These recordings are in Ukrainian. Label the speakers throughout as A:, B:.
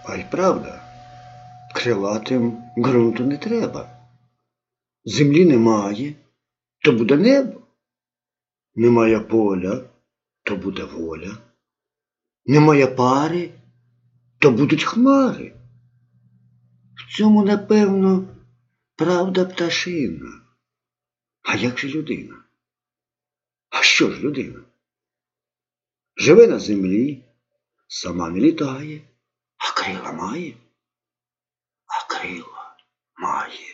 A: А й правда, крилатим ґрунту не треба. Землі немає, то буде небо. Немає поля, то буде воля. Немає пари, то будуть хмари. В цьому, напевно, правда пташина. А як же людина? А що ж людина? Живе на землі, сама не літає, а крила має. А крила має.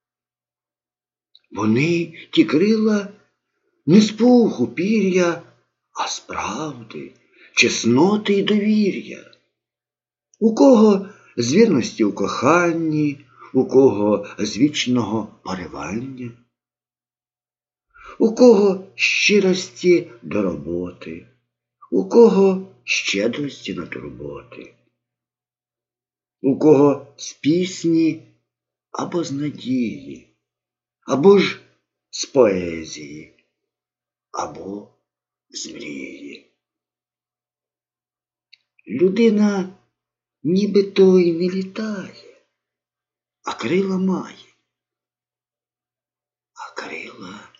A: Вони, ті крила, не з пуху пір'я, а з правди, чесноти й довір'я. У кого з вірності у коханні, у кого з вічного поривання, у кого щирості до роботи, у кого щедрості на турботи, у кого з пісні або з надії, або ж з поезії, або з мрії. Людина нібито й не літає, а крила має. А крила